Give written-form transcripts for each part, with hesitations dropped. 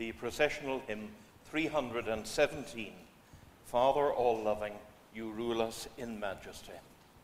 the processional hymn 317, Father all-loving, you rule us in majesty.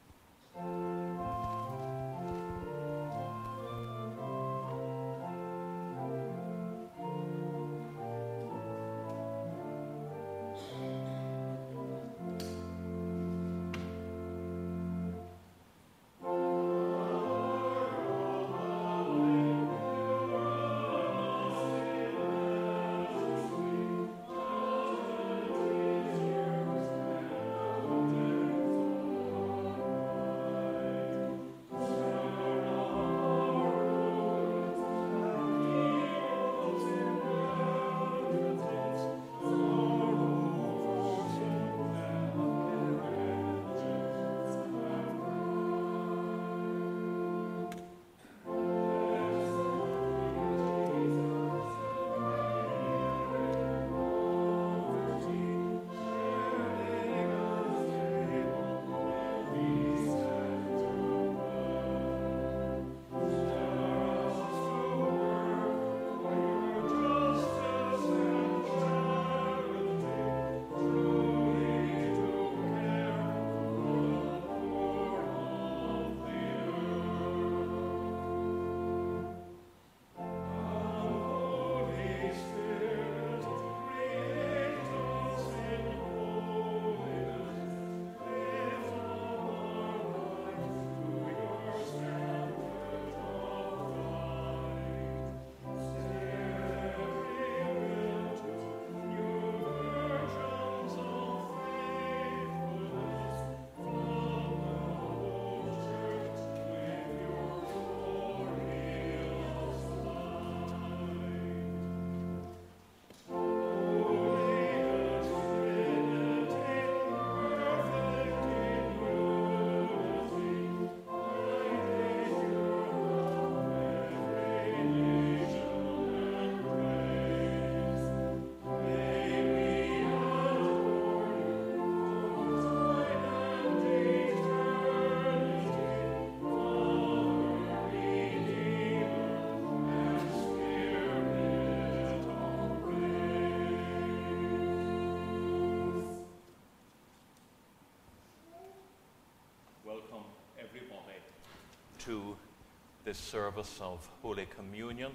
To this service of Holy Communion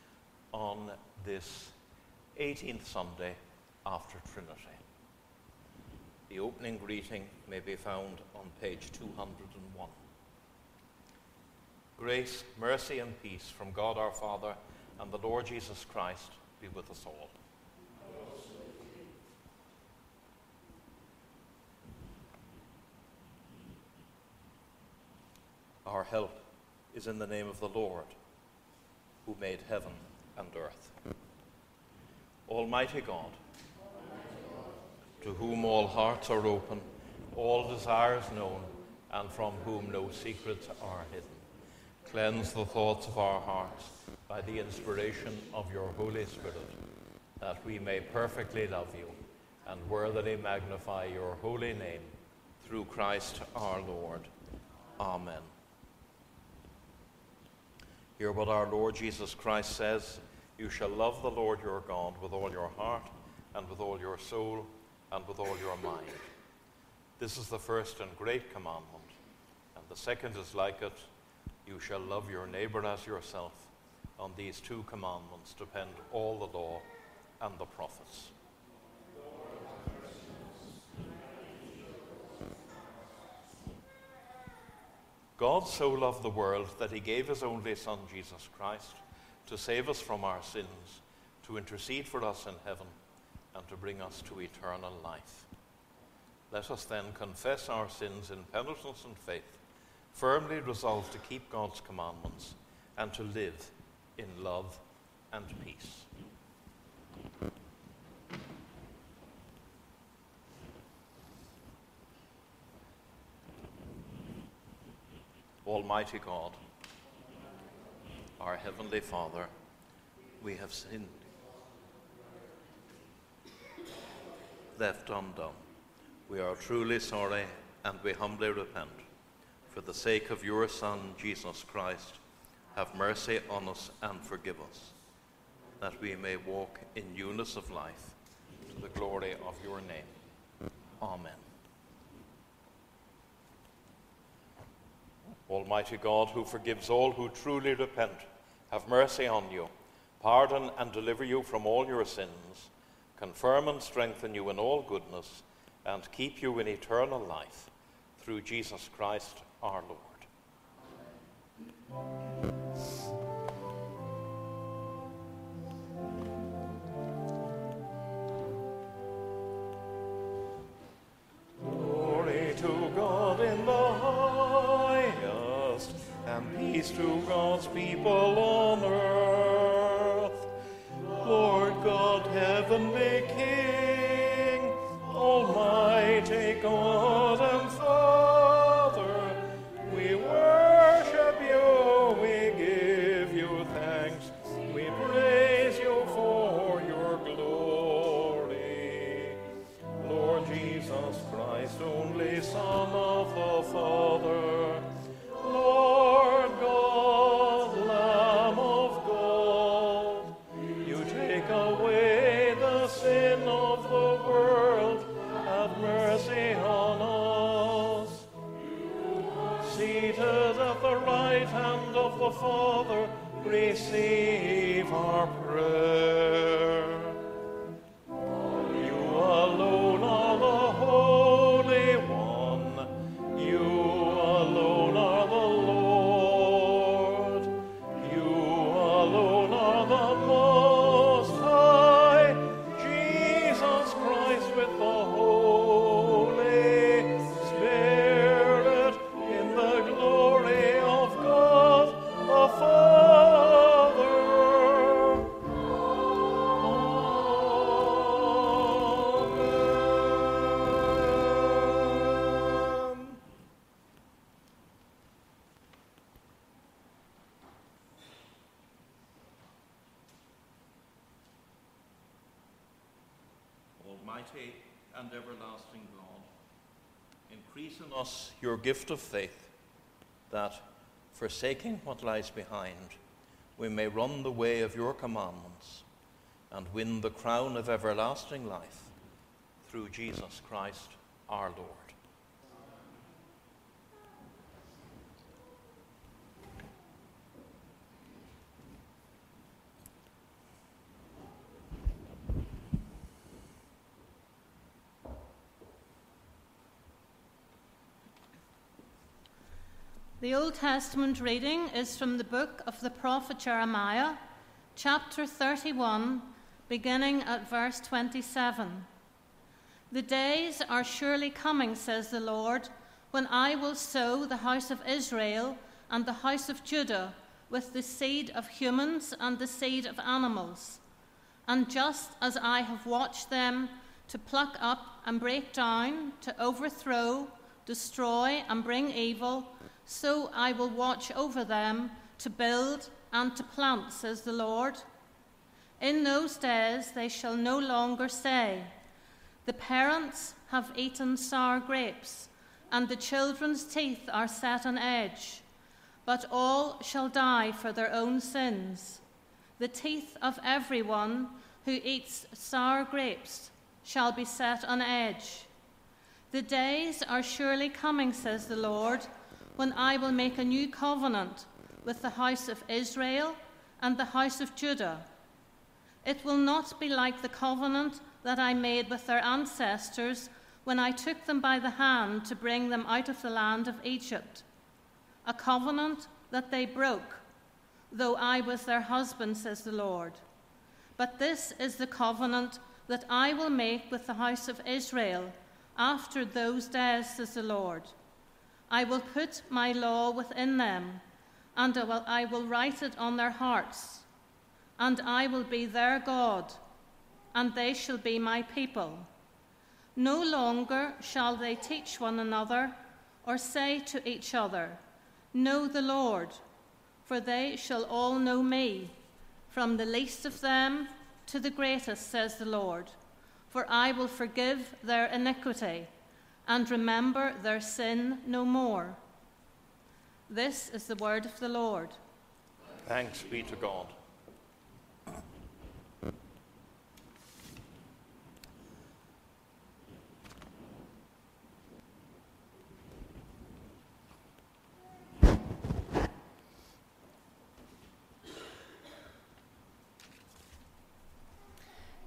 on this 18th Sunday after Trinity. The opening greeting may be found on page 201. Grace, mercy, and peace from God our Father and the Lord Jesus Christ be with us all. Our help is in the name of the Lord, who made heaven and earth. Almighty God, to whom all hearts are open, all desires known, and from whom no secrets are hidden, cleanse the thoughts of our hearts by the inspiration of your Holy Spirit, that we may perfectly love you and worthily magnify your holy name, through Christ our Lord. Amen. Hear what our Lord Jesus Christ says: you shall love the Lord your God with all your heart, and with all your soul, and with all your mind. This is the first and great commandment, and the second is like it: you shall love your neighbor as yourself. On these two commandments depend all the law and the prophets. God so loved the world that he gave his only Son, Jesus Christ, to save us from our sins, to intercede for us in heaven, and to bring us to eternal life. Let us then confess our sins in penitence and faith, firmly resolved to keep God's commandments and to live in love and peace. Almighty God, our Heavenly Father, we have sinned, left undone. We are truly sorry, and we humbly repent. For the sake of your Son, Jesus Christ, have mercy on us and forgive us. that we may walk in newness of life, to the glory of your name. Amen. Almighty God, who forgives all who truly repent, have mercy on you, pardon and deliver you from all your sins, confirm and strengthen you in all goodness, and keep you in eternal life, through Jesus Christ our Lord. Glory to God in the highest, and peace to God's people on earth. Lord God, heavenly King, almighty God and Father, we worship you, we give you thanks, we praise you for your glory. Lord Jesus Christ, only Son of the Father, Lord God, Lamb of God, you take away the sin of the world, have mercy on us. Seated at the right hand of the Father, receive our prayer. You alone are the Holy One. You alone are the Lord. You alone are the Most High. Jesus Christ with the Holy Spirit, in the glory of God the Father. Amen. Almighty and everlasting God, increase in us your gift of faith, that, forsaking what lies behind, we may run the way of your commandments and win the crown of everlasting life, through Jesus Christ our Lord. The Old Testament reading is from the book of the prophet Jeremiah, chapter 31, beginning at verse 27. The days are surely coming, says the Lord, when I will sow the house of Israel and the house of Judah with the seed of humans and the seed of animals. And just as I have watched them to pluck up and break down, to overthrow, destroy, and bring evil, so I will watch over them to build and to plant, says the Lord. In those days they shall no longer say, the parents have eaten sour grapes, and the children's teeth are set on edge. But all shall die for their own sins. The teeth of everyone who eats sour grapes shall be set on edge. The days are surely coming, says the Lord, when I will make a new covenant with the house of Israel and the house of Judah. It will not be like the covenant that I made with their ancestors when I took them by the hand to bring them out of the land of Egypt, a covenant that they broke, though I was their husband, says the Lord. But this is the covenant that I will make with the house of Israel after those days, says the Lord. I will put my law within them, and I will write it on their hearts, and I will be their God, and they shall be my people. No longer shall they teach one another, or say to each other, know the Lord, for they shall all know me, from the least of them to the greatest, says the Lord. For I will forgive their iniquity, and remember their sin no more. This is the word of the Lord. Thanks be to God.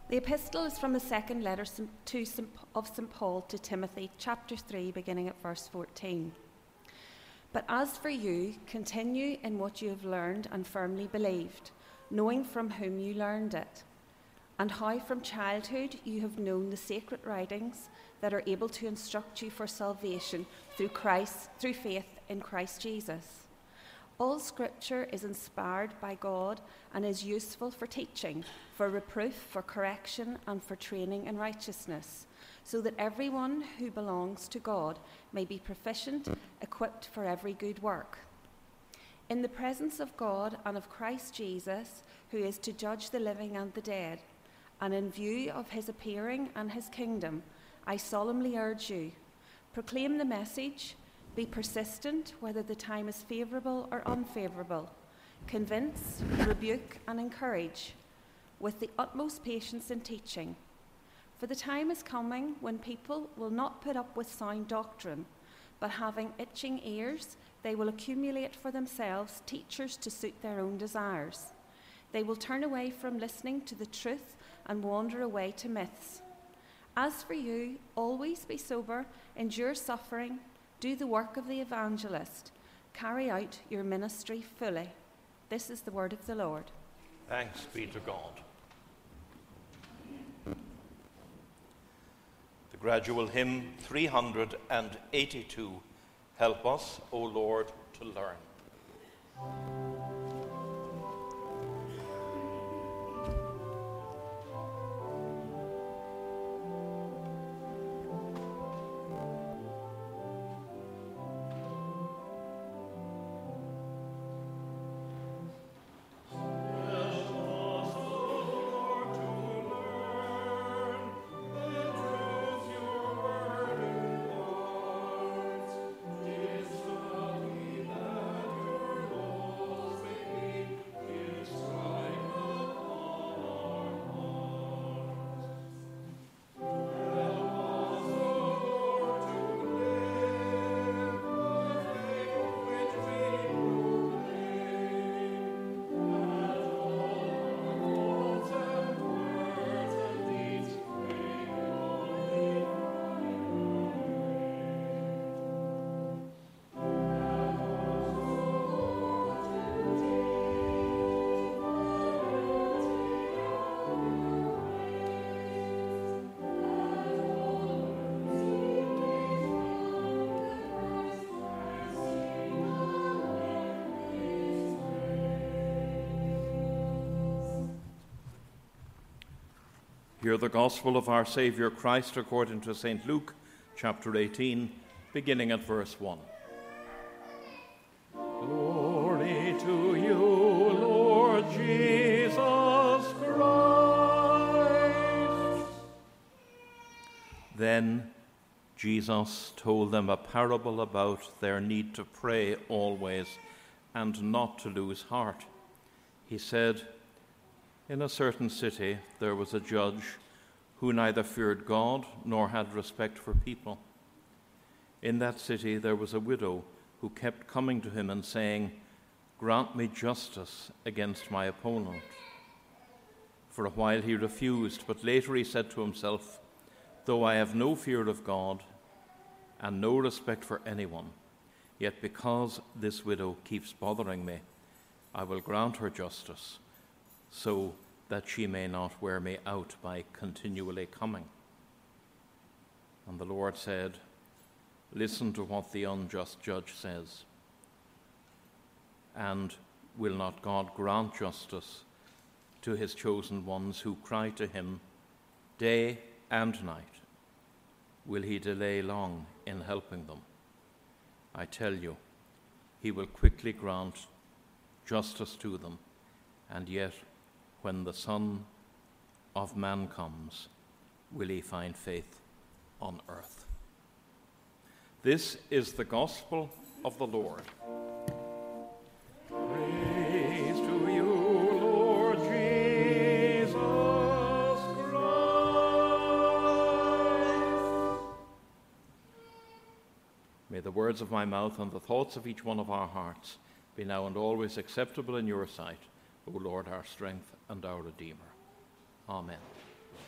The epistle is from the second letter of St. Paul to Timothy, chapter 3, beginning at verse 14. But as for you, continue in what you have learned and firmly believed, knowing from whom you learned it, and how from childhood you have known the sacred writings that are able to instruct you for salvation through faith in Christ Jesus. All Scripture is inspired by God and is useful for teaching, for reproof, for correction, and for training in righteousness, so that everyone who belongs to God may be proficient, equipped for every good work. In the presence of God and of Christ Jesus, who is to judge the living and the dead, and in view of his appearing and his kingdom, I solemnly urge you, proclaim the message. Be persistent, whether the time is favourable or unfavourable. Convince, rebuke, and encourage, with the utmost patience in teaching. For the time is coming when people will not put up with sound doctrine, but having itching ears, they will accumulate for themselves teachers to suit their own desires. They will turn away from listening to the truth and wander away to myths. As for you, always be sober, endure suffering, do the work of the evangelist. Carry out your ministry fully. This is the word of the Lord. Thanks be to God. The gradual hymn 382, Help Us, O Lord, to Learn. Hear the gospel of our Saviour Christ according to St. Luke, chapter 18, beginning at verse 1. Glory to you, Lord Jesus Christ. Then Jesus told them a parable about their need to pray always and not to lose heart. He said, in a certain city there was a judge who neither feared God nor had respect for people. In that city there was a widow who kept coming to him and saying, "Grant me justice against my opponent." For a while he refused, but later he said to himself, "Though I have no fear of God and no respect for anyone, yet because this widow keeps bothering me, I will grant her justice, so that she may not wear me out by continually coming." And the Lord said, "Listen to what the unjust judge says. And will not God grant justice to his chosen ones who cry to him day and night? Will he delay long in helping them? I tell you, he will quickly grant justice to them, and yet when the Son of Man comes, will he find faith on earth?" This is the gospel of the Lord. Praise to you, Lord Jesus Christ. May the words of my mouth and the thoughts of each one of our hearts be now and always acceptable in your sight, O Lord, our strength and our Redeemer. Amen.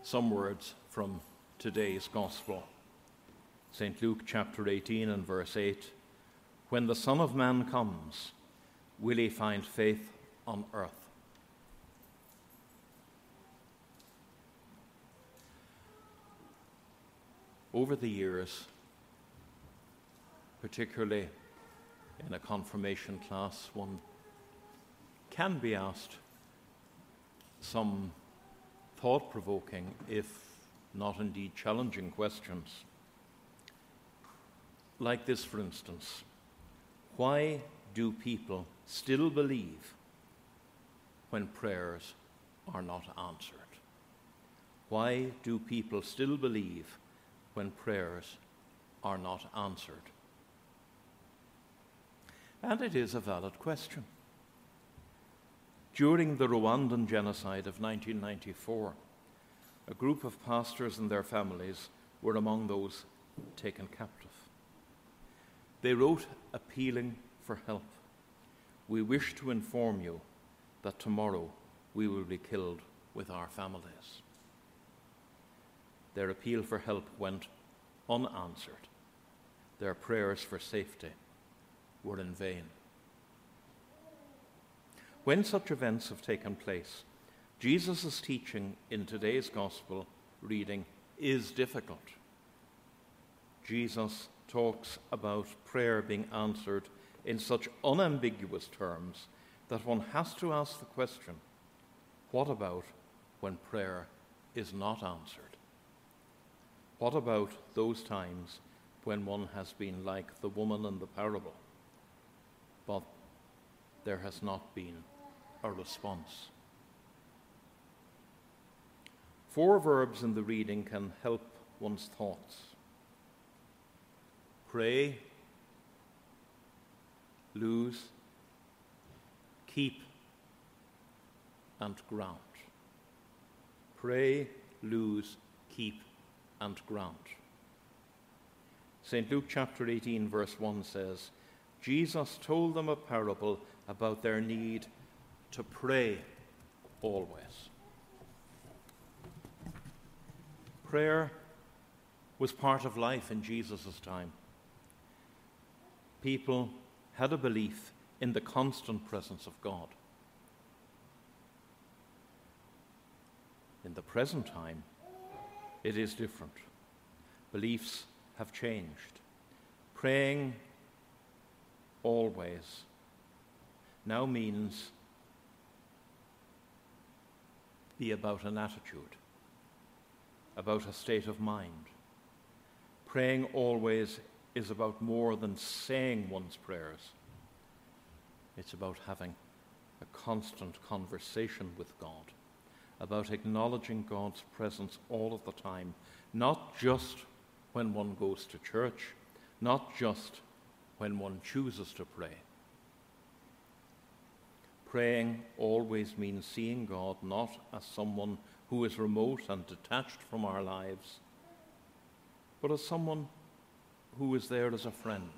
some words from today's Gospel. St. Luke chapter 18 and verse 8, "When the Son of Man comes, will he find faith on earth?" Over the years, particularly in a confirmation class, one can be asked some thought-provoking, if not indeed challenging questions. Like this, for instance: why do people still believe when prayers are not answered? Why do people still believe when prayers are not answered? And it is a valid question. During the Rwandan genocide of 1994, a group of pastors and their families were among those taken captive. They wrote appealing for help. "We wish to inform you that tomorrow we will be killed with our families." Their appeal for help went unanswered. Their prayers for safety were in vain. When such events have taken place, Jesus' teaching in today's Gospel reading is difficult. Jesus talks about prayer being answered in such unambiguous terms that one has to ask the question, what about when prayer is not answered? What about those times when one has been like the woman in the parable, but there has not been a response? 4 verbs in the reading can help one's thoughts: pray, lose, keep, and ground. Pray, lose, keep, and ground. St. Luke chapter 18 verse 1 says, "Jesus told them a parable about their need to pray always." Prayer was part of life in Jesus' time. People had a belief in the constant presence of God. In the present time, it is different. Beliefs have changed. Praying always now means be about an attitude, about a state of mind. Praying always is about more than saying one's prayers. It's about having a constant conversation with God, about acknowledging God's presence all of the time, not just when one goes to church, not just when one chooses to pray. Praying always means seeing God not as someone who is remote and detached from our lives, but as someone who is there as a friend.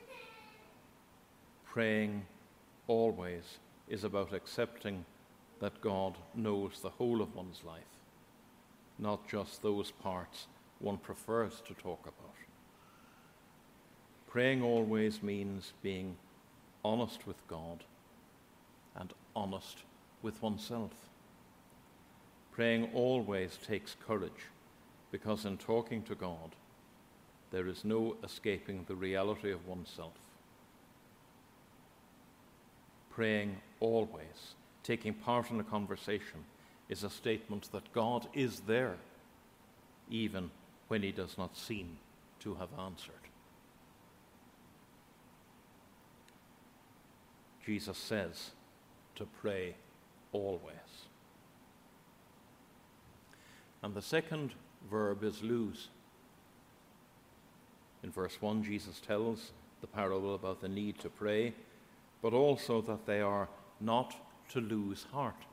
Praying always is about accepting that God knows the whole of one's life, not just those parts one prefers to talk about. Praying always means being honest with God and honest with oneself. Praying always takes courage, because in talking to God, there is no escaping the reality of oneself. Praying always, taking part in a conversation, is a statement that God is there, even when he does not seem to have answered. Jesus says to pray always. And the second verb is lose. In verse 1, Jesus tells the parable about the need to pray, but also that they are not to lose heart.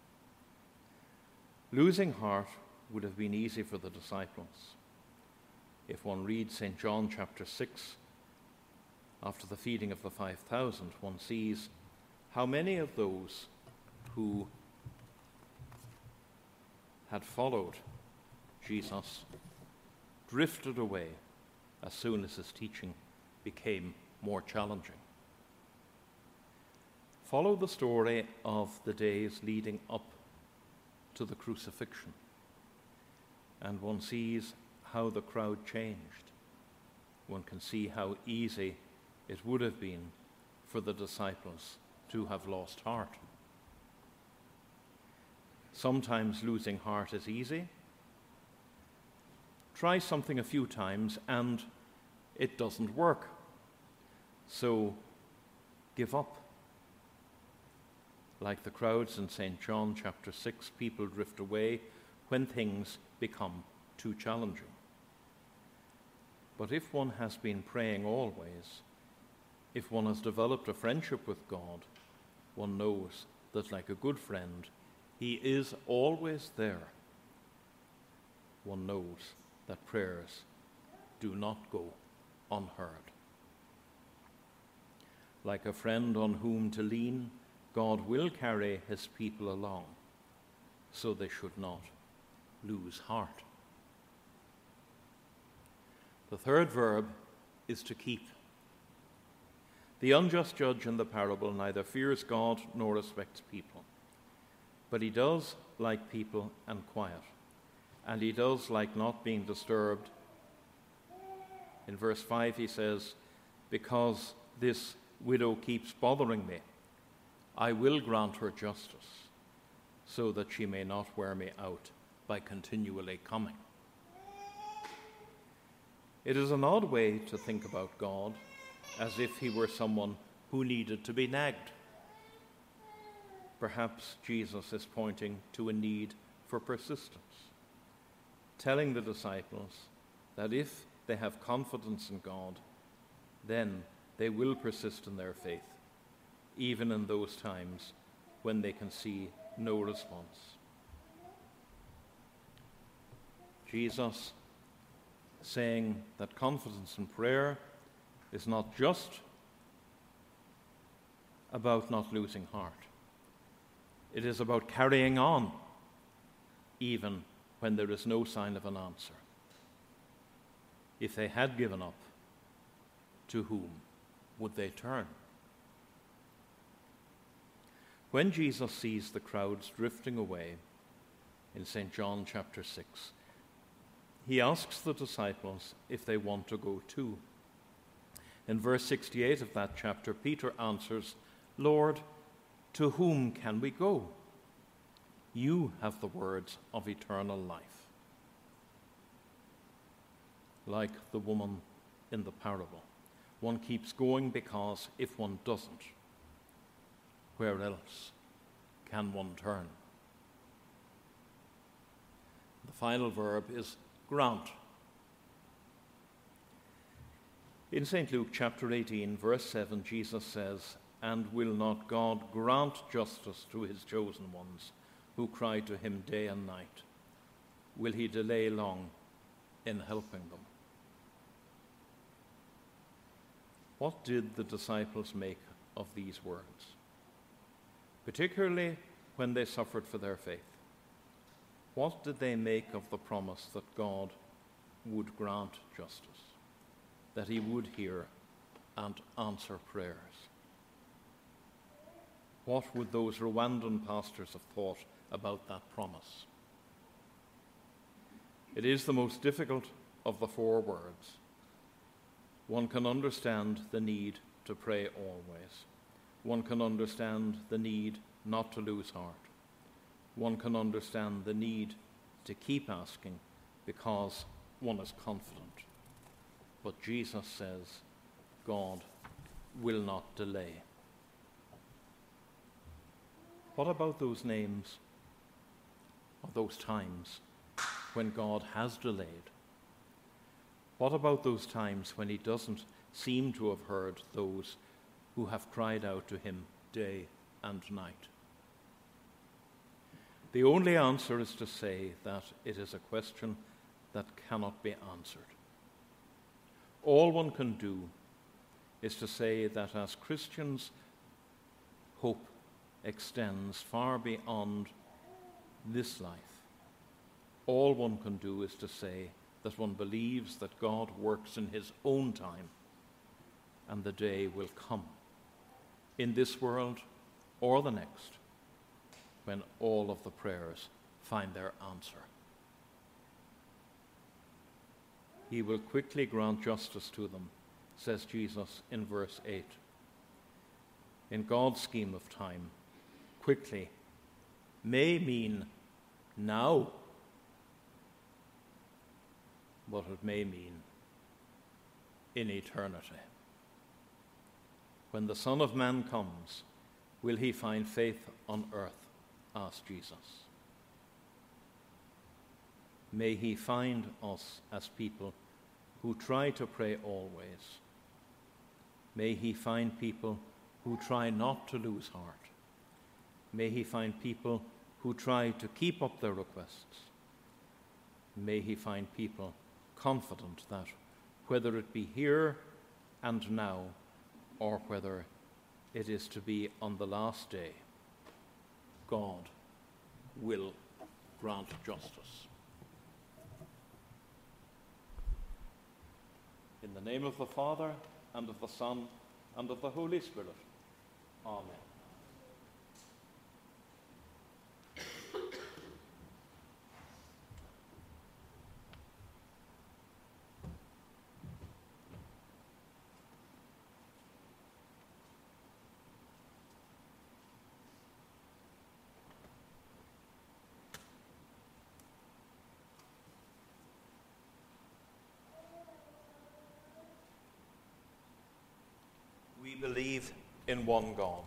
Losing heart would have been easy for the disciples. If one reads St. John chapter 6, after the feeding of the 5,000, one sees how many of those who had followed Jesus, drifted away as soon as his teaching became more challenging. Follow the story of the days leading up to the crucifixion, and one sees how the crowd changed. One can see how easy it would have been for the disciples to have lost heart. Sometimes losing heart is easy. Try something a few times and it doesn't work. So give up. Like the crowds in St. John chapter 6, people drift away when things become too challenging. But if one has been praying always, if one has developed a friendship with God, one knows that like a good friend, he is always there. One knows that prayers do not go unheard. Like a friend on whom to lean, God will carry his people along, so they should not lose heart. The third verb is to keep. The unjust judge in the parable neither fears God nor respects people, but he does like people and quiet, and he does like not being disturbed. In verse 5 he says, "Because this widow keeps bothering me, I will grant her justice, so that she may not wear me out by continually coming." It is an odd way to think about God, as if he were someone who needed to be nagged. Perhaps Jesus is pointing to a need for persistence, telling the disciples that if they have confidence in God, then they will persist in their faith, even in those times when they can see no response. Jesus saying that confidence in prayer is not just about not losing heart. It is about carrying on, even when there is no sign of an answer. If they had given up, to whom would they turn? When Jesus sees the crowds drifting away in St. John chapter 6, he asks the disciples if they want to go too. In verse 68 of that chapter, Peter answers, "Lord, to whom can we go? You have the words of eternal life." Like the woman in the parable, one keeps going because if one doesn't, where else can one turn? The final verb is grant. In St. Luke chapter 18, verse 7, Jesus says, "And will not God grant justice to his chosen ones who cry to him day and night? Will he delay long in helping them?" What did the disciples make of these words, particularly when they suffered for their faith? What did they make of the promise that God would grant justice, that he would hear and answer prayers? What would those Rwandan pastors have thought about that promise? It is the most difficult of the four words. One can understand the need to pray always. One can understand the need not to lose heart. One can understand the need to keep asking because one is confident. But Jesus says God will not delay. What about those names or those times when God has delayed? What about those times when he doesn't seem to have heard those who have cried out to him day and night? The only answer is to say that it is a question that cannot be answered. All one can do is to say that as Christians, hope extends far beyond this life. all one can do is to say that one believes that God works in his own time, and the day will come, in this world or the next, when all of the prayers find their answer. He will quickly grant justice to them, says Jesus in verse 8. In God's scheme of time, quickly may mean now, but it may mean in eternity. When the Son of Man comes, will he find faith on earth? Asked Jesus. May he find us as people who try to pray always. May he find people who try not to lose heart. May he find people who try to keep up their requests. May he find people confident that whether it be here and now, or whether it is to be on the last day, God will grant justice. In the name of the Father, and of the Son, and of the Holy Spirit. Amen. We believe in one God,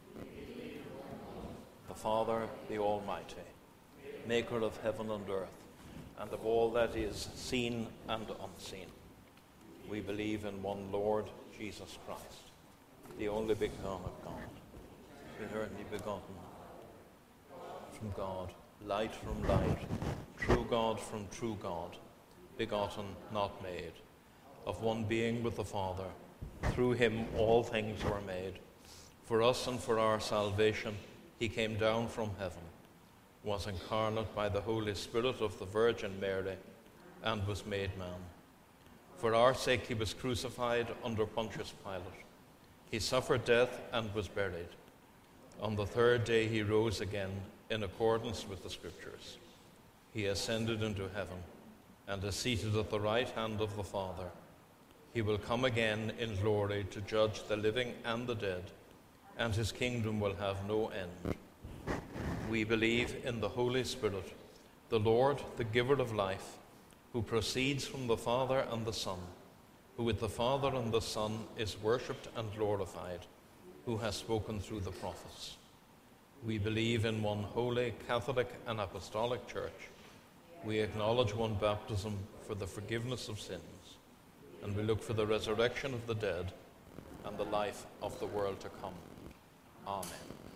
the Father, the Almighty, maker of heaven and earth, and of all that is seen and unseen. We believe in one Lord, Jesus Christ, the only begotten of God, eternally begotten from God, light from light, true God from true God, begotten, not made, of one being with the Father. Through him all things were made. For us and for our salvation he came down from heaven, was incarnate by the Holy Spirit of the Virgin Mary, and was made man. For our sake he was crucified under Pontius Pilate. He suffered death and was buried. On the third day he rose again in accordance with the Scriptures. He ascended into heaven and is seated at the right hand of the Father. He will come again in glory to judge the living and the dead, and his kingdom will have no end. We believe in the Holy Spirit, the Lord, the giver of life, who proceeds from the Father and the Son, who with the Father and the Son is worshipped and glorified, who has spoken through the prophets. We believe in one holy, Catholic and Apostolic Church. We acknowledge one baptism for the forgiveness of sins, and we look for the resurrection of the dead and the life of the world to come. Amen.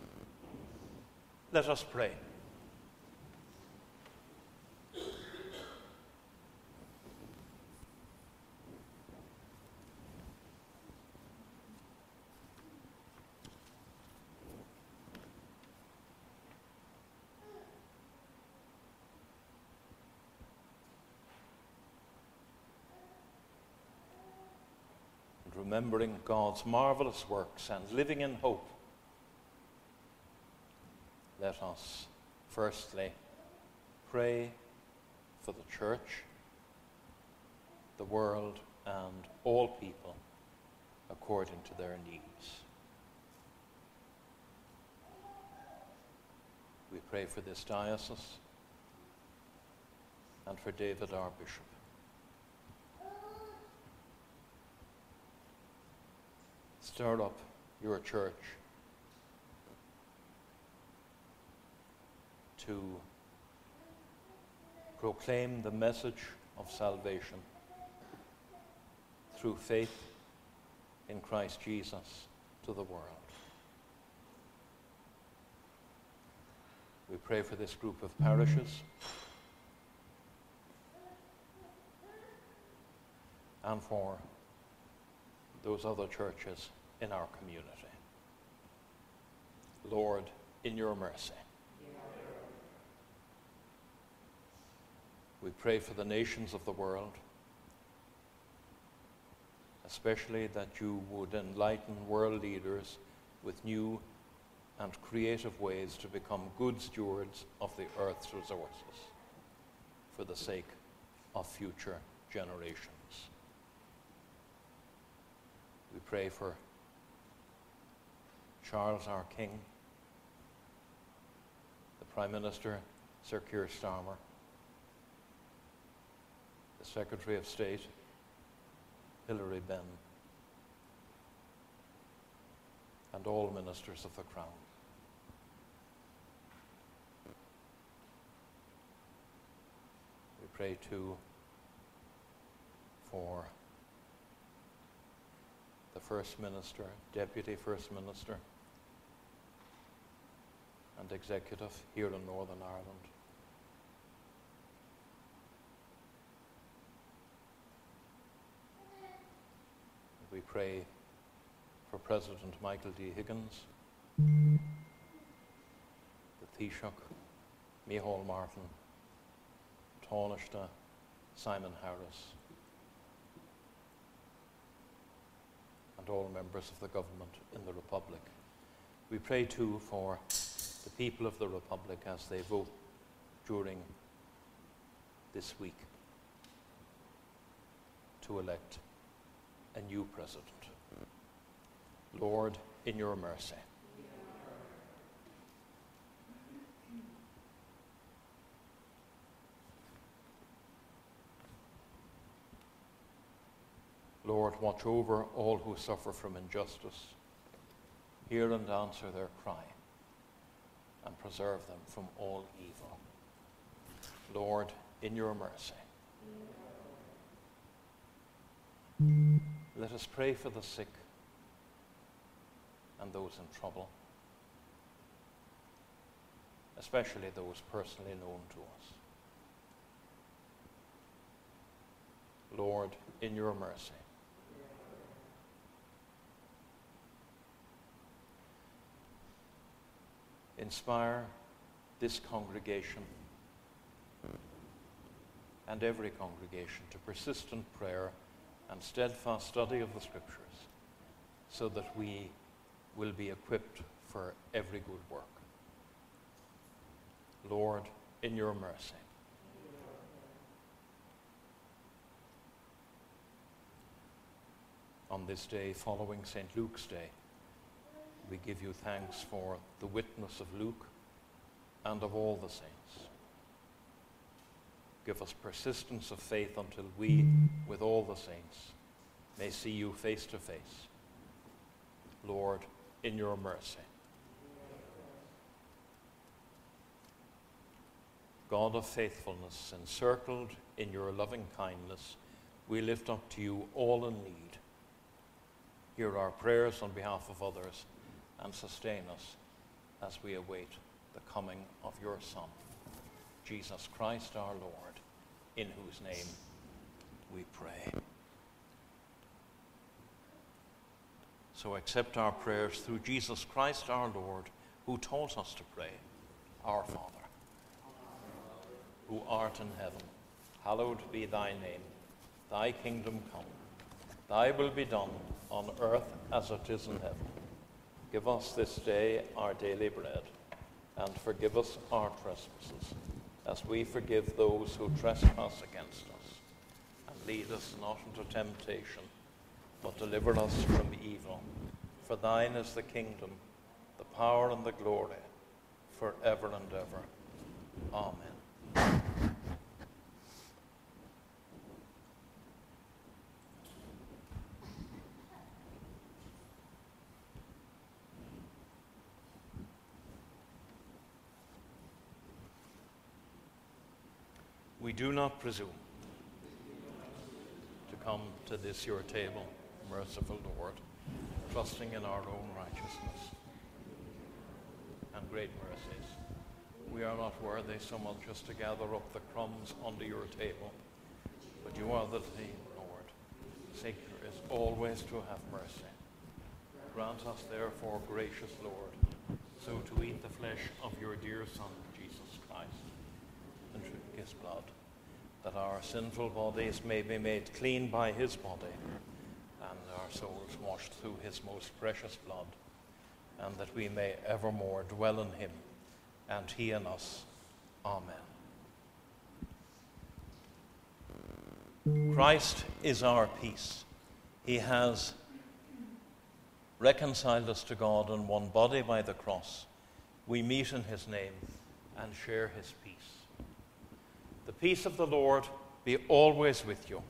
Let us pray. Remembering God's marvelous works and living in hope, let us firstly pray for the Church, the world, and all people according to their needs. We pray for this diocese and for David, our bishop. Stir up your church to proclaim the message of salvation through faith in Christ Jesus to the world. We pray for this group of parishes and for those other churches in our community. Lord, in your mercy. We pray for the nations of the world, especially that you would enlighten world leaders with new and creative ways to become good stewards of the earth's resources for the sake of future generations. We pray for Charles, our King, the Prime Minister, Sir Keir Starmer, the Secretary of State, Hilary Benn, and all ministers of the Crown. We pray too for the First Minister, Deputy First Minister, and Executive here in Northern Ireland. We pray for President Michael D. Higgins, the Taoiseach, Micheál Martin, Tánaiste, Simon Harris, and all members of the government in the Republic. We pray too for the people of the Republic as they vote during this week to elect a new president. Lord, in your mercy. Lord, watch over all who suffer from injustice. Hear and answer their cry, and preserve them from all evil. Lord, in your mercy. Let us pray for the sick and those in trouble, especially those personally known to us. Lord, in your mercy. Inspire this congregation and every congregation to persistent prayer and steadfast study of the Scriptures, so that we will be equipped for every good work. Lord, in your mercy. On this day following St. Luke's Day, we give you thanks for the witness of Luke and of all the saints. Give us persistence of faith until we, with all the saints, may see you face to face. Lord, in your mercy. God of faithfulness, encircled in your loving kindness, we lift up to you all in need. Hear our prayers on behalf of others, and sustain us as we await the coming of your Son, Jesus Christ our Lord, in whose name we pray. So accept our prayers through Jesus Christ our Lord, who taught us to pray, Our Father, who art in heaven, hallowed be thy name. Thy kingdom come. Thy will be done on earth as it is in heaven. Give us this day our daily bread, and forgive us our trespasses, as we forgive those who trespass against us. And lead us not into temptation, but deliver us from evil. For thine is the kingdom, the power, and the glory, forever and ever. Amen. We do not presume to come to this your table, merciful Lord, trusting in our own righteousness and great mercies. We are not worthy so much as to gather up the crumbs under your table, but you are the Lord. Seek is always to have mercy. Grant us therefore, gracious Lord, so to eat the flesh of your dear Son, Jesus Christ, and drink his blood, that our sinful bodies may be made clean by his body, and our souls washed through his most precious blood, and that we may evermore dwell in him, and he in us. Amen. Christ is our peace. He has reconciled us to God in one body by the cross. We meet in his name and share his peace. The peace of the Lord be always with you.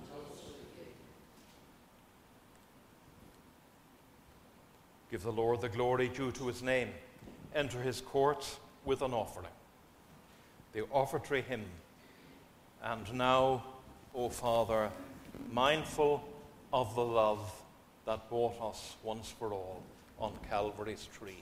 Give the Lord the glory due to his name. Enter his courts with an offering. The offertory hymn. And now, O Father, mindful of the love that bought us once for all on Calvary's tree.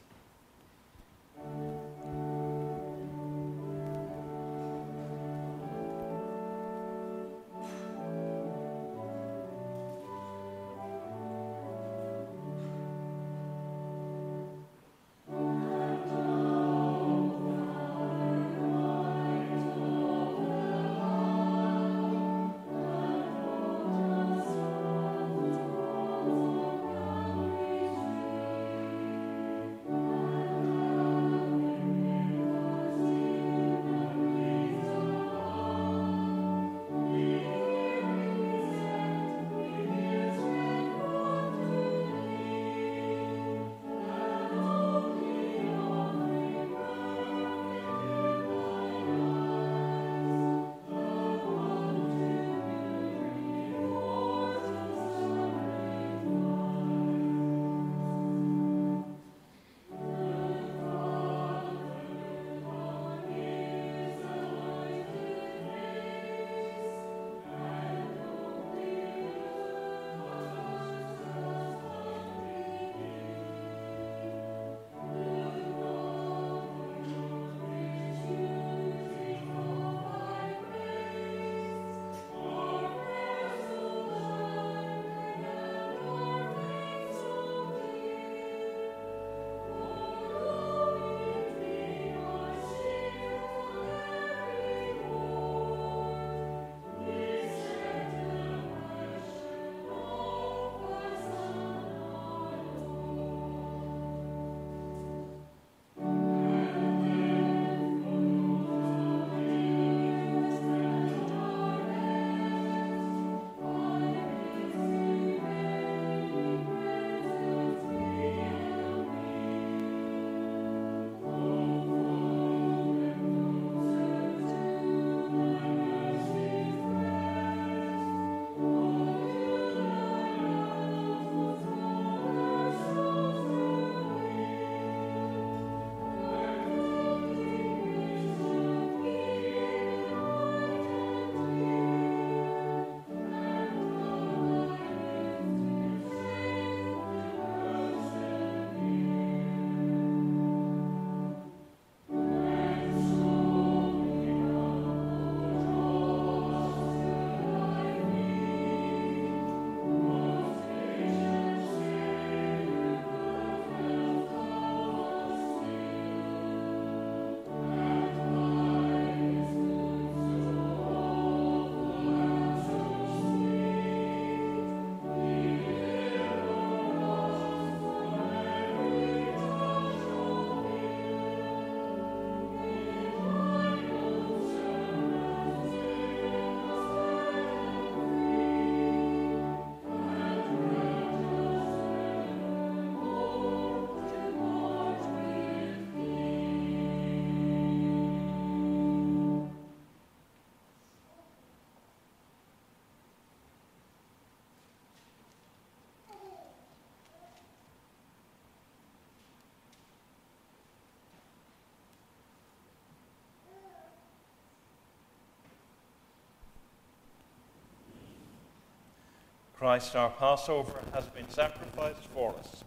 Christ our Passover has been sacrificed for us.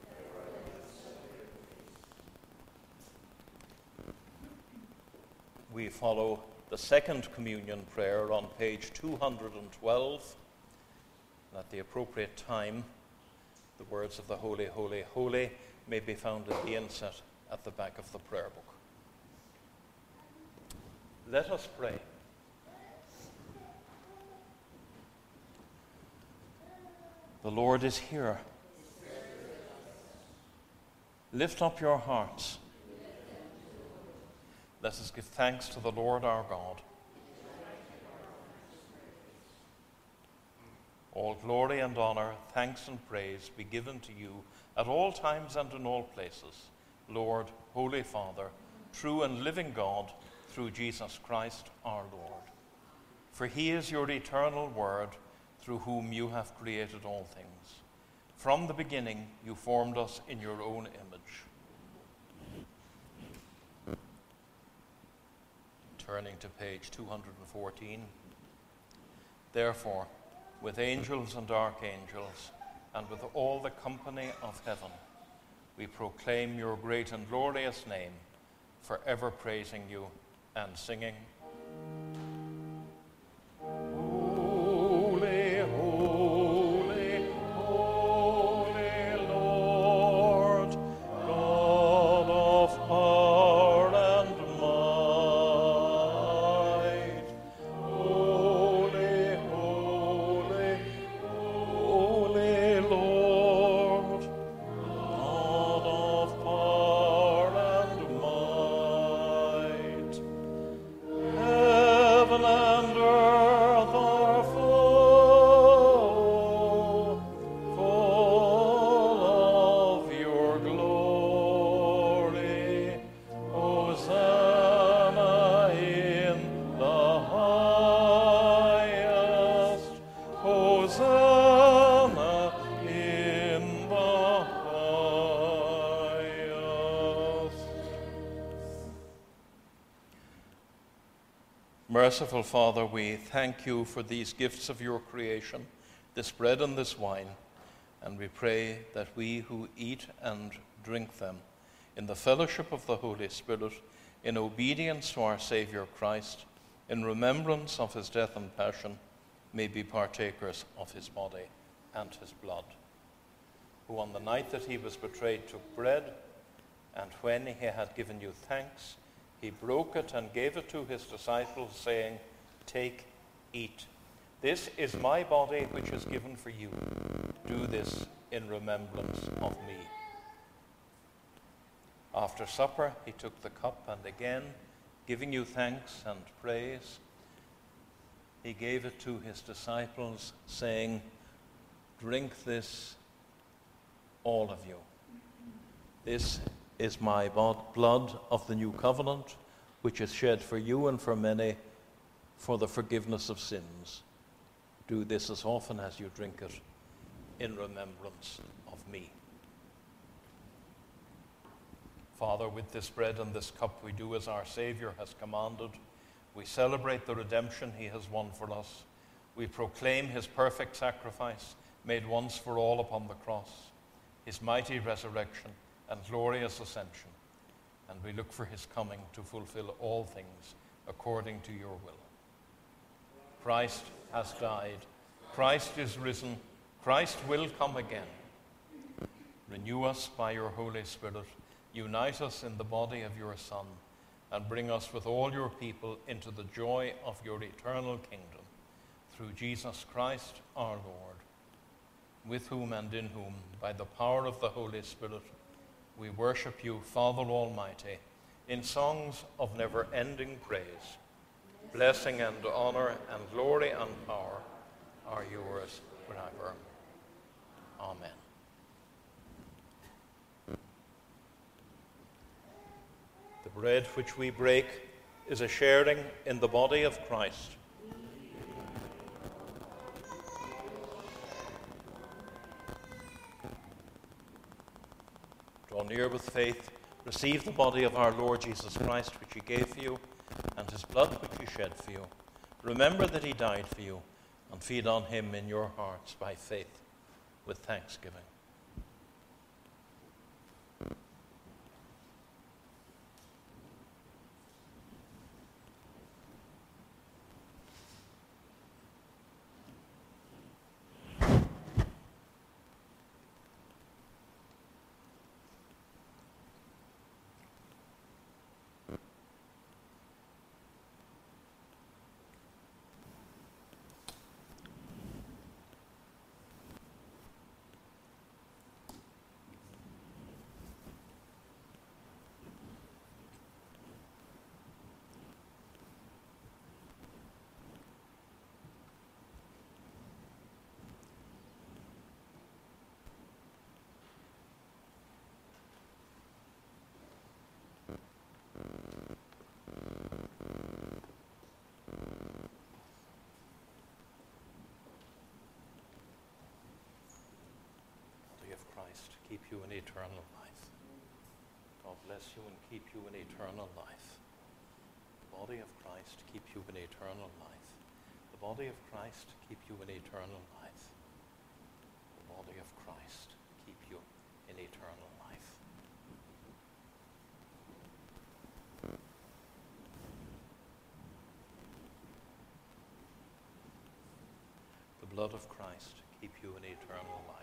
We follow the second communion prayer on page 212. At the appropriate time, the words of the Holy, Holy, Holy may be found in the inset at the back of the prayer book. Let us pray. The Lord is here. Lift up your hearts. Let us give thanks to the Lord our God. All glory and honor, thanks and praise be given to you at all times and in all places, Lord, Holy Father, true and living God, through Jesus Christ our Lord. For he is your eternal Word, through whom you have created all things. From the beginning you formed us in your own image. Turning to page 214. Therefore, with angels and archangels, and with all the company of heaven, we proclaim your great and glorious name, forever praising you and singing. Holy, holy, holy Lord, God of power and might. Holy, holy, holy Lord, God of power and might. Heaven and earth are full of your glory. Hosanna in the highest. Hosanna in the highest. Merciful Father, we thank you for these gifts of your creation, this bread and this wine, and we pray that we who eat and drink them in the fellowship of the Holy Spirit, in obedience to our Saviour Christ, in remembrance of his death and passion, may be partakers of his body and his blood, who on the night that he was betrayed took bread, and when he had given you thanks, he broke it and gave it to his disciples, saying, "Take, eat. This is my body which is given for you. Do this in remembrance of me." After supper, he took the cup, and again, giving you thanks and praise, he gave it to his disciples, saying, "Drink this, all of you. This is my blood of the new covenant, which is shed for you and for many for the forgiveness of sins. Do this as often as you drink it in remembrance of me." Father, with this bread and this cup we do as our Saviour has commanded. We celebrate the redemption he has won for us. We proclaim his perfect sacrifice, made once for all upon the cross, his mighty resurrection and glorious ascension, and we look for his coming to fulfill all things according to your will. Christ has died. Christ is risen. Christ will come again. Renew us by your Holy Spirit. Unite us in the body of your Son, and bring us with all your people into the joy of your eternal kingdom. Through Jesus Christ our Lord, with whom and in whom, by the power of the Holy Spirit, we worship you, Father Almighty, in songs of never-ending praise. Blessing and honor and glory and power are yours forever. Amen. The bread which we break is a sharing in the body of Christ. Draw near with faith, receive the body of our Lord Jesus Christ, which he gave for you, and his blood which he shed for you. Remember that he died for you, and feed on him in your hearts by faith with thanksgiving. Christ keep you in eternal life. God bless you and keep you in eternal life. The body of Christ keep you in eternal life. The body of Christ keep you in eternal life. The body of Christ keep you in eternal life. The blood of Christ keep you in eternal life.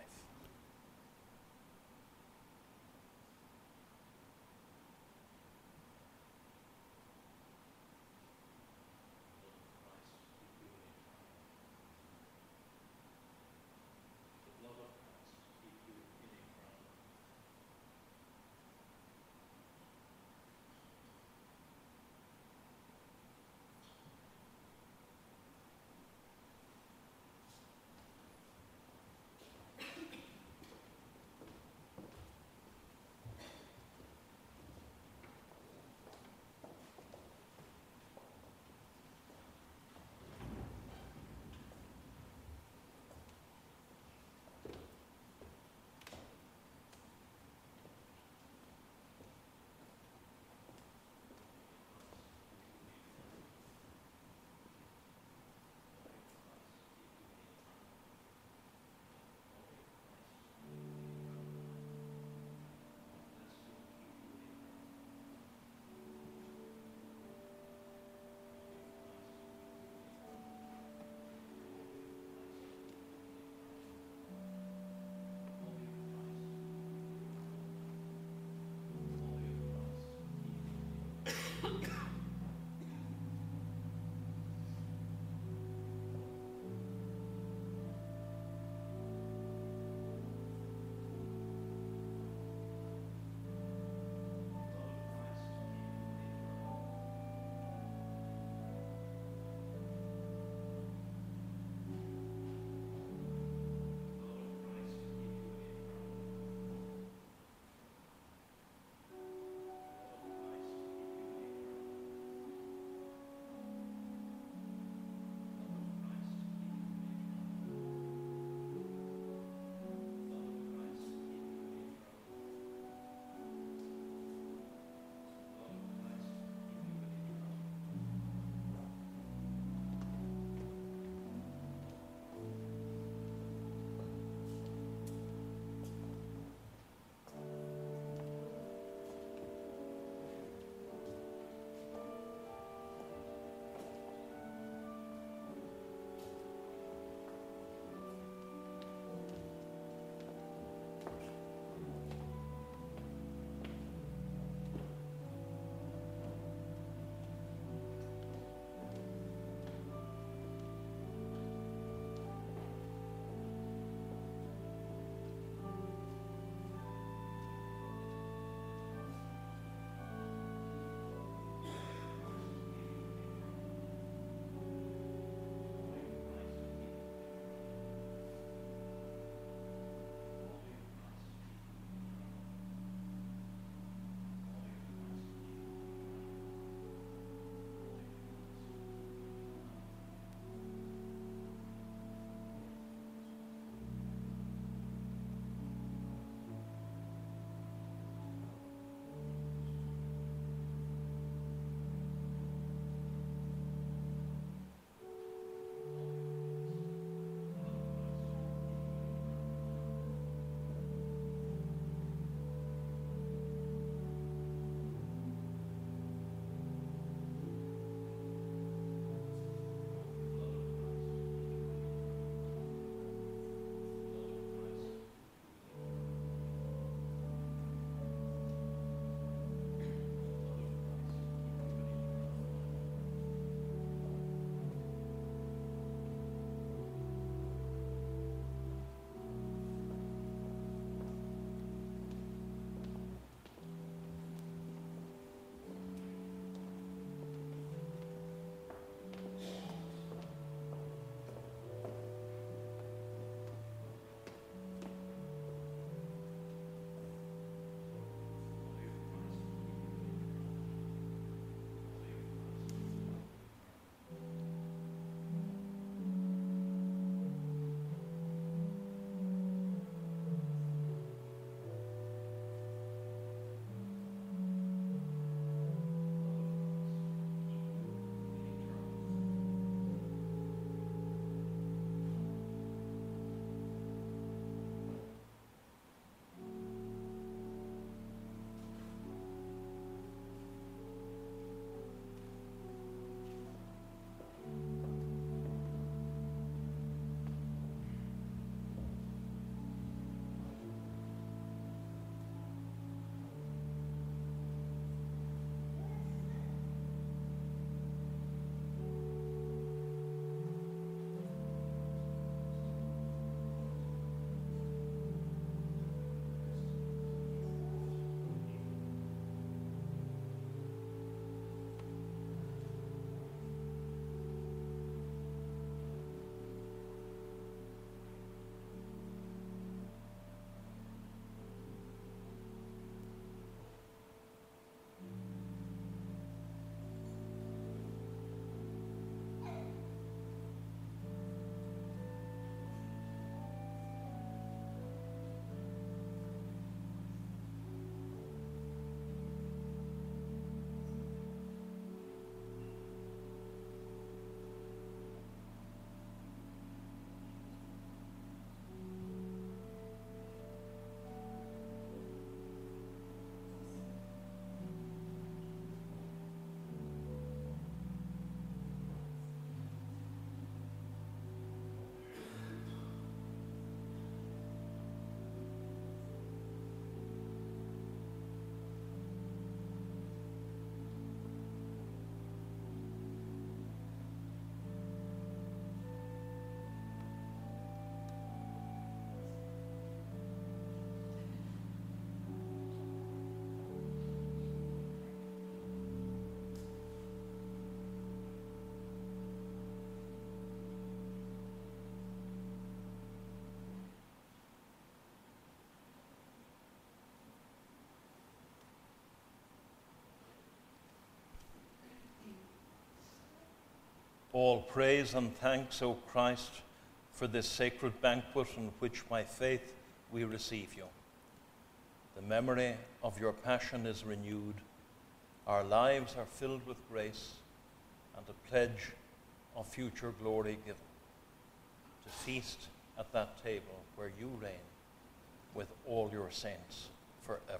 All praise and thanks, O Christ, for this sacred banquet in which by faith we receive you. The memory of your passion is renewed. Our lives are filled with grace and a pledge of future glory given, to feast at that table where you reign with all your saints forever.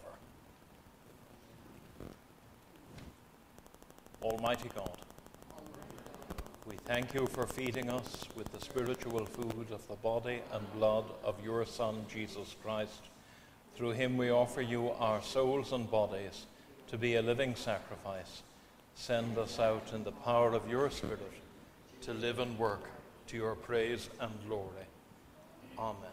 Almighty God, we thank you for feeding us with the spiritual food of the body and blood of your Son, Jesus Christ. Through him we offer you our souls and bodies to be a living sacrifice. Send us out in the power of your Spirit to live and work to your praise and glory. Amen.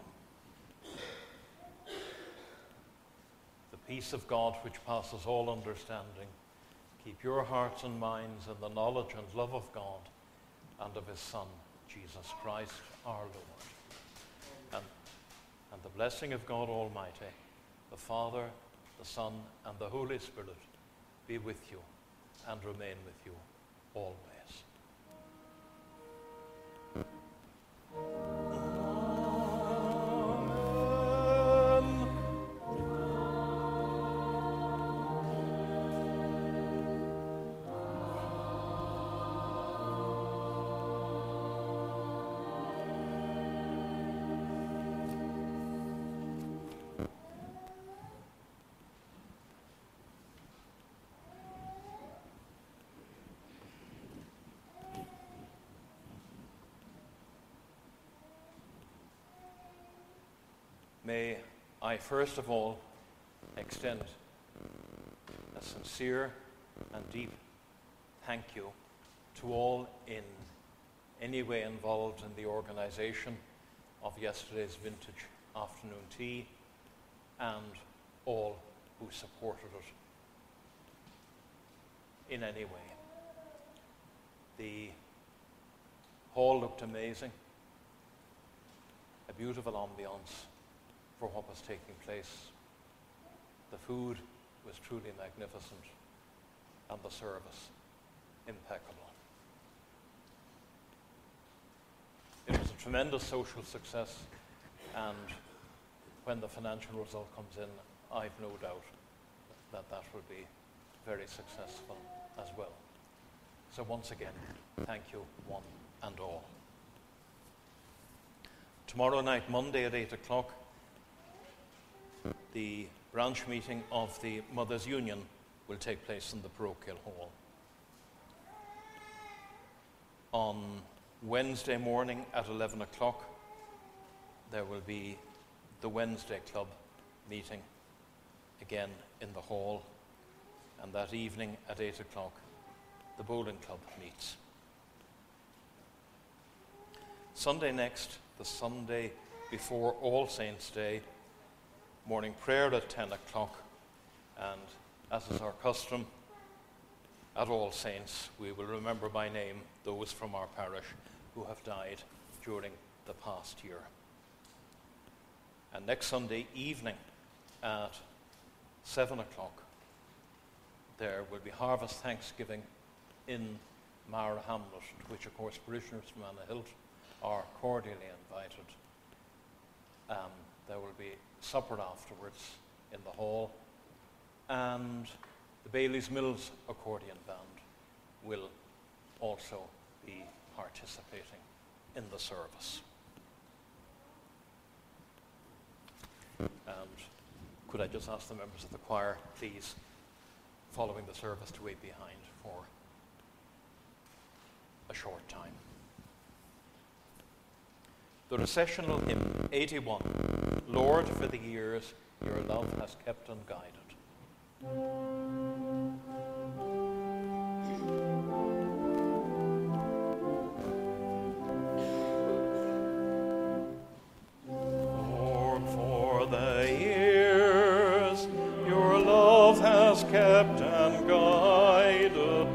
The peace of God, which passes all understanding, keep your hearts and minds in the knowledge and love of God and of his Son, Jesus Christ, our Lord. And the blessing of God Almighty, the Father, the Son, and the Holy Spirit be with you and remain with you always. May I first of all extend a sincere and deep thank you to all in any way involved in the organization of yesterday's vintage afternoon tea and all who supported it in any way. The hall looked amazing, a beautiful ambiance for what was taking place. The food was truly magnificent and the service impeccable. It was a tremendous social success, and when the financial result comes in, I've no doubt that that will be very successful as well. So once again, thank you one and all. Tomorrow night, Monday at 8 o'clock, the branch meeting of the Mothers' Union will take place in the parochial hall. On Wednesday morning at 11 o'clock, there will be the Wednesday Club meeting, again in the hall. And that evening at 8 o'clock, the Bowling Club meets. Sunday next, the Sunday before All Saints' Day, morning prayer at 10 o'clock, and as is our custom, at All Saints, we will remember by name those from our parish who have died during the past year. And next Sunday evening at 7 o'clock, there will be Harvest Thanksgiving in Mara Hamlet, to which, of course, parishioners from Annahilt are cordially invited. There will be supper afterwards in the hall, and the Bailey's Mills Accordion Band will also be participating in the service. And could I just ask the members of the choir, please, following the service, to wait behind for a short time. The recessional hymn 81, Lord, for the years your love has kept and guided. Lord, for the years your love has kept and guided.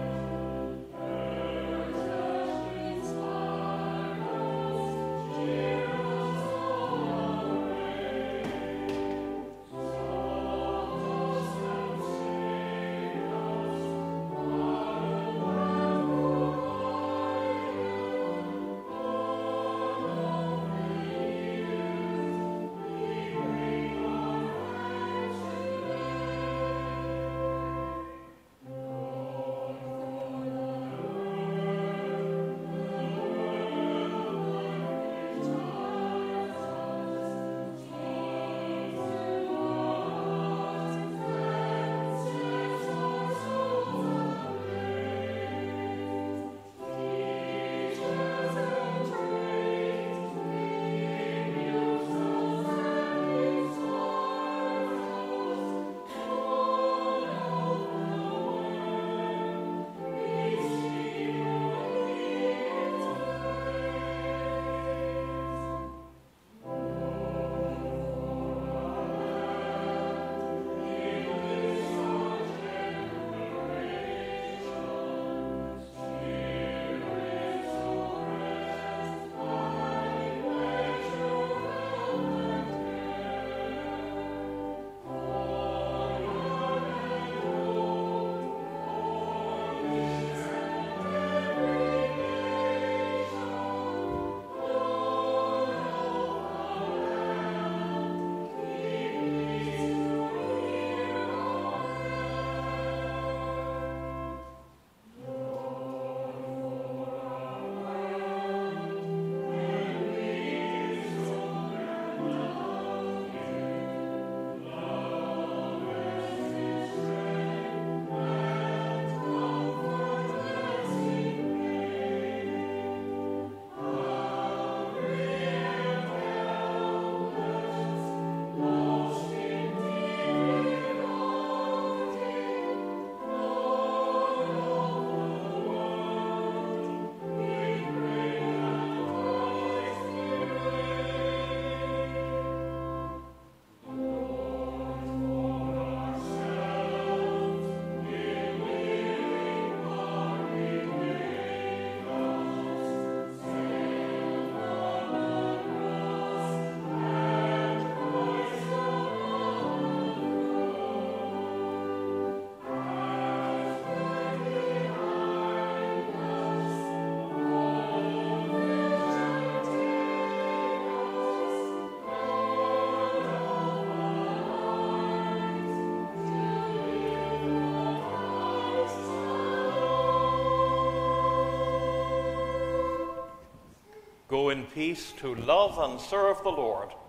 Go in peace to love and serve the Lord